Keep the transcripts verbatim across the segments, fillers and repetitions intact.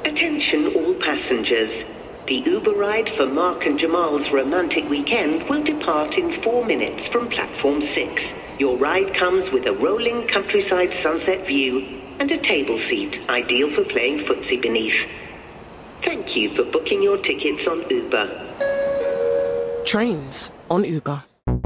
Attention all passengers. The Uber ride for Mark and Jamal's romantic weekend will depart in four minutes from platform six. Your ride comes with a rolling countryside sunset view and a table seat ideal for playing footsie beneath. Thank you for booking your tickets on Uber. Trains on Uber.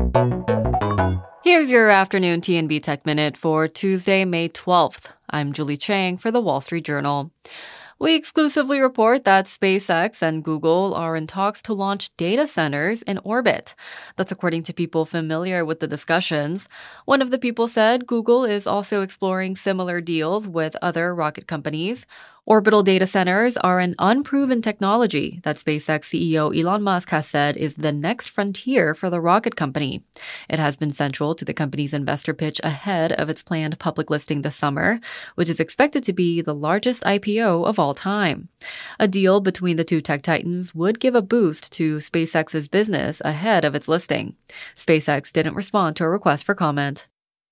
Here's your afternoon T N B Tech Minute for Tuesday, May twelfth. I'm Julie Chang for The Wall Street Journal. We exclusively report that SpaceX and Google are in talks to launch data centers in orbit. That's according to people familiar with the discussions. One of the people said Google is also exploring similar deals with other rocket companies. Orbital data centers are an unproven technology that SpaceX C E O Elon Musk has said is the next frontier for the rocket company. It has been central to the company's investor pitch ahead of its planned public listing this summer, which is expected to be the largest I P O of all time. A deal between the two tech titans would give a boost to SpaceX's business ahead of its listing. SpaceX didn't respond to a request for comment.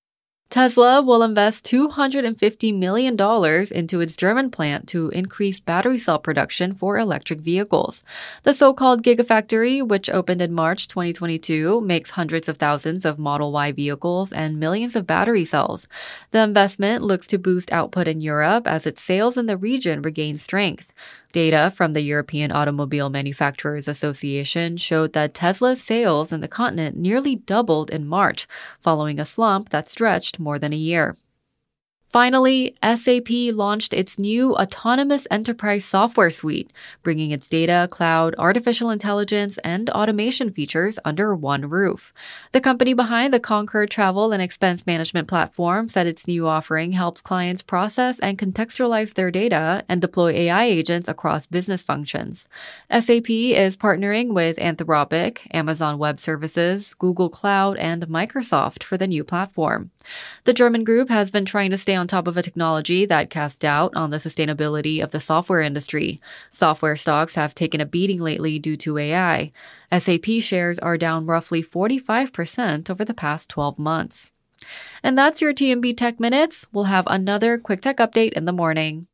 Tesla will invest two hundred fifty million dollars into its German plant to increase battery cell production for electric vehicles. The so-called Gigafactory, which opened in March twenty twenty-two, makes hundreds of thousands of Model Y vehicles and millions of battery cells. The investment looks to boost output in Europe as its sales in the region regain strength. Data from the European Automobile Manufacturers Association showed that Tesla's sales in the continent nearly doubled in March, following a slump that stretched more than a year. Finally, S A P launched its new Autonomous Enterprise Software Suite, bringing its data, cloud, artificial intelligence, and automation features under one roof. The company behind the Concur travel and expense management platform said its new offering helps clients process and contextualize their data and deploy A I agents across business functions. S A P is partnering with Anthropic, Amazon Web Services, Google Cloud, and Microsoft for the new platform. The German group has been trying to stay on top of a technology that casts doubt on the sustainability of the software industry. Software stocks have taken a beating lately due to A I. S A P shares are down roughly forty-five percent over the past twelve months. And that's your T N B Tech Minutes. We'll have another quick tech update in the morning.